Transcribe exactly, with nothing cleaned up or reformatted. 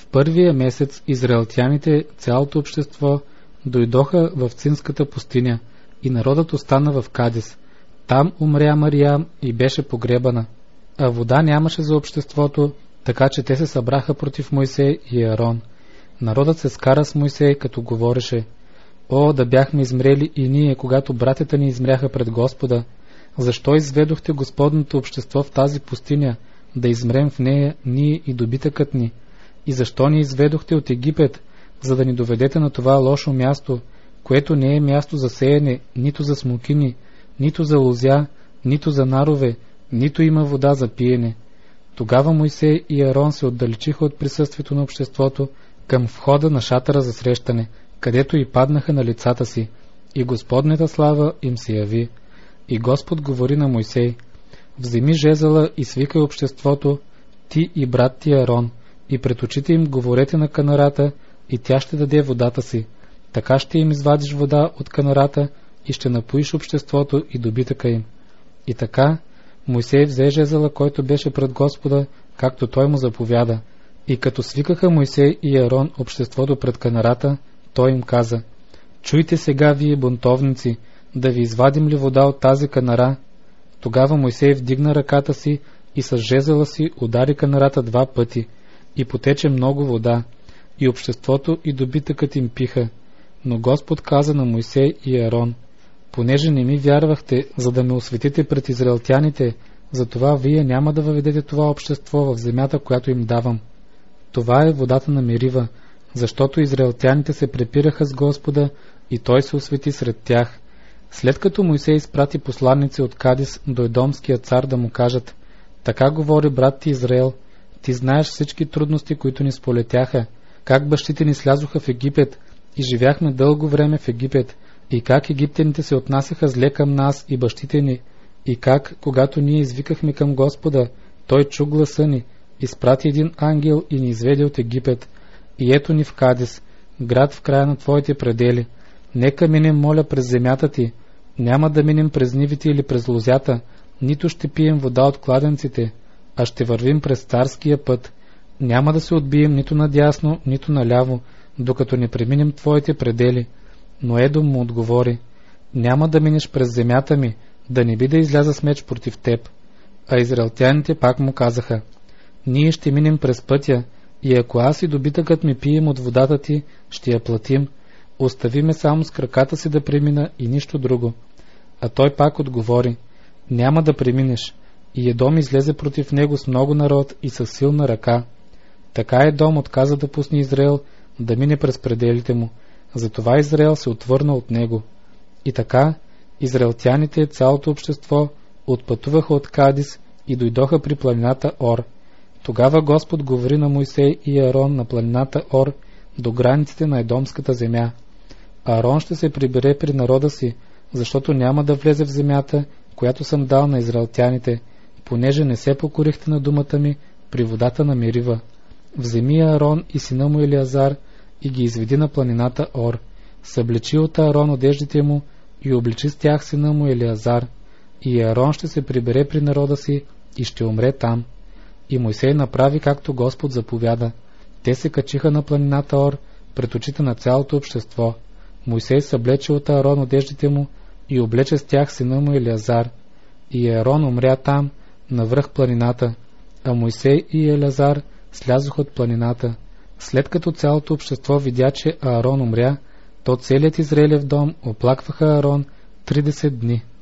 В първия месец израелтяните, цялото общество, дойдоха в Цинската пустиня и народът остана в Кадес. Там умря Мариям и беше погребана. А вода нямаше за обществото, така че те се събраха против Мойсей и Арон. Народът се скара с Мойсей, като говореше: О, да бяхме измрели и ние, когато братята ни измряха пред Господа! Защо изведохте Господното общество в тази пустиня, да измрем в нея ние и добитъкът ни? И защо ни изведохте от Египет, за да ни доведете на това лошо място, което не е място за сеяне, нито за смокини, нито за лозя, нито за нарове, нито има вода за пиене? Тогава Мойсей и Арон се отдалечиха от присъствието на обществото към входа на шатъра за срещане, където и паднаха на лицата си, и Господнята слава им се яви. И Господ говори на Мойсей: Вземи жезъла и свикай обществото, ти и брат ти Арон, и пред очите им говорете на канарата, и тя ще даде водата си. Така ще им извадиш вода от канарата и ще напоиш обществото и добитъка им. И така Мойсей взе жезъла, който беше пред Господа, както той му заповяда. И като свикаха Мойсей и Арон обществото пред канарата, той им каза: Чуйте сега, вие бунтовници, да ви извадим ли вода от тази канара? Тогава Мойсей вдигна ръката си и с жезъла си удари канарата два пъти, и потече много вода, и обществото и добитъкът им пиха. Но Господ каза на Мойсей и Арон: Понеже не ми вярвахте, за да ме осветите пред израелтяните, затова вие няма да въведете това общество в земята, която им давам. Това е водата на Мерива, защото израелтяните се препираха с Господа и той се освети сред тях. След като Мойсей изпрати посланици от Кадис до едомския цар да му кажат: Така говори брат ти Израел, ти знаеш всички трудности, които ни сполетяха, как бащите ни слязоха в Египет и живяхме дълго време в Египет, и как египтяните се отнасяха зле към нас и бащите ни, и как, когато ние извикахме към Господа, той чу гласа ни, изпрати един ангел и ни изведе от Египет. И ето ни в Кадис, град в края на твоите предели. Нека минем, моля, през земята ти. Няма да минем през нивите или през лозята, нито ще пием вода от кладенците, а ще вървим през царския път. Няма да се отбием нито надясно, нито наляво, докато не преминем твоите предели. Но Едом му отговори: Няма да минеш през земята ми, да не би да изляза с меч против теб. А израелтяните пак му казаха: Ние ще минем през пътя, и ако аз и добитъкът ми пием от водата ти, ще я платим. Остави ме само с краката си да премина и нищо друго. А той пак отговори: Няма да преминеш. И Едом излезе против него с много народ и със силна ръка. Така Едом отказа да пусне Израел да мине през пределите му. Затова Израел се отвърна от него. И така израелтяните, цялото общество, отпътуваха от Кадис и дойдоха при планината Ор. Тогава Господ говори на Мойсей и Арон на планината Ор до границите на Едомската земя. Арон ще се прибере при народа си, защото няма да влезе в земята, която съм дал на израелтяните, понеже не се покорихте на думата ми при водата на Мерива. Вземи Арон и сина му Елиазар и ги изведи на планината Ор. Съблечи от Арон одеждите му и обличи с тях сина му Елиазар. И Арон ще се прибере при народа си и ще умре там. И Мойсей направи както Господ заповяда. Те се качиха на планината Ор пред очите на цялото общество. Мойсей съблече от Арон одеждите му и облече с тях сина му Елиазар. И Арон умря там, навръх планината, а Мойсей и Елиазар слязоха от планината. След като цялото общество видя, че Аарон умря, то целият Израилев дом оплакваха Аарон тридесет дни.